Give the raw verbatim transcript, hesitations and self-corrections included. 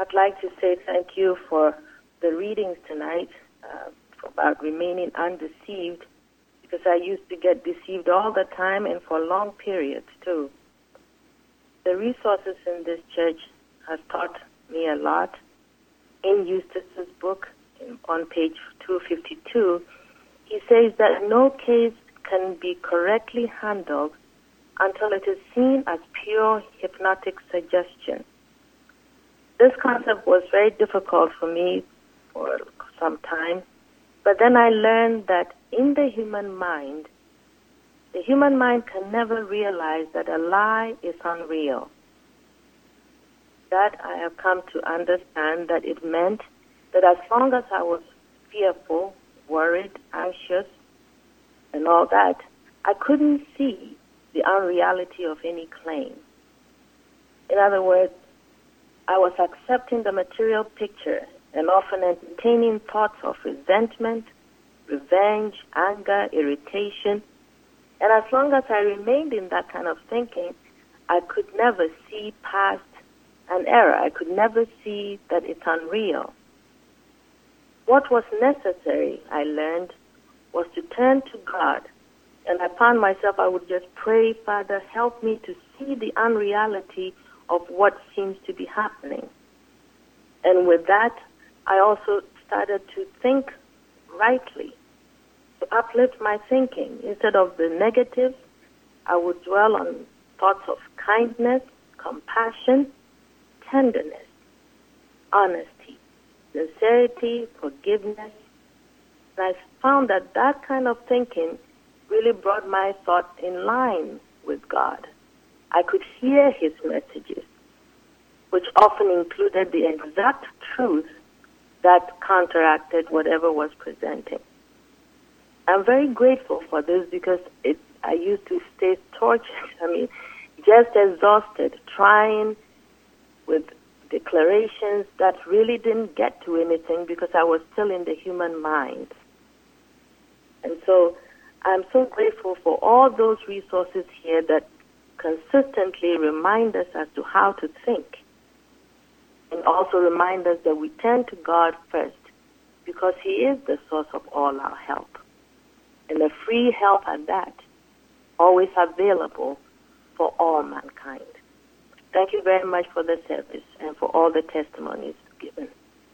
I'd like to say thank you for the readings tonight uh, about remaining undeceived, because I used to get deceived all the time and for long periods too. The resources in this church have taught me a lot. In Eustace's book, in, on page two fifty-two, he says that no case can be correctly handled until it is seen as pure hypnotic suggestion. This concept was very difficult for me for some time, but then I learned that in the human mind, the human mind can never realize that a lie is unreal. That I have come to understand that it meant that as long as I was fearful, worried, anxious, and all that, I couldn't see the unreality of any claim. In other words, I was accepting the material picture and often entertaining thoughts of resentment, revenge, anger, irritation. And as long as I remained in that kind of thinking, I could never see past an error. I could never see that it's unreal. What was necessary, I learned, was to turn to God. And I found myself, I would just pray, Father, help me to see the unreality of what seems to be happening. And with that, I also started to think rightly, to uplift my thinking. Instead of the negative, I would dwell on thoughts of kindness, compassion, tenderness, honesty, sincerity, forgiveness. And I found that that kind of thinking really brought my thoughts in line with God. I could hear his messages, which often included the exact truth that counteracted whatever was presenting. I'm very grateful for this because it, I used to stay tortured, I mean, just exhausted, trying with declarations that really didn't get to anything because I was still in the human mind. And so I'm so grateful for all those resources here that consistently remind us as to how to think, and also remind us that we turn to God first because he is the source of all our help, and a free help at that, always available for all mankind. Thank you very much for the service and for all the testimonies given.